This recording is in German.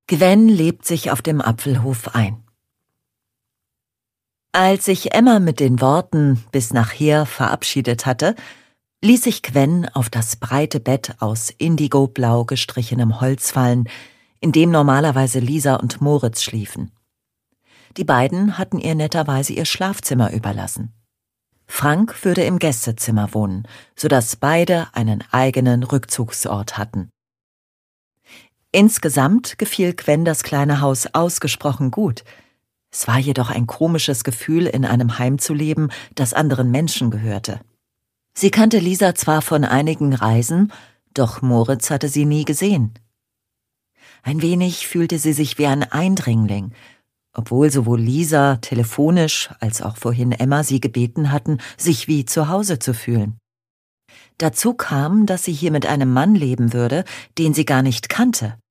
Gwen lebt sich auf dem Apfelhof ein. Als sich Emma mit den Worten bis nachher verabschiedet hatte, ließ sich Gwen auf das breite Bett aus indigoblau gestrichenem Holz fallen, in dem normalerweise Lisa und Moritz schliefen. Die beiden hatten ihr netterweise ihr Schlafzimmer überlassen. Frank würde im Gästezimmer wohnen, sodass beide einen eigenen Rückzugsort hatten. Insgesamt gefiel Gwen das kleine Haus ausgesprochen gut. Es war jedoch ein komisches Gefühl, in einem Heim zu leben, das anderen Menschen gehörte. Sie kannte Lisa zwar von einigen Reisen, doch Moritz hatte sie nie gesehen. Ein wenig fühlte sie sich wie ein Eindringling, obwohl sowohl Lisa telefonisch als auch vorhin Emma sie gebeten hatten, sich wie zu Hause zu fühlen. Dazu kam, dass sie hier mit einem Mann leben würde, den sie gar nicht kannte.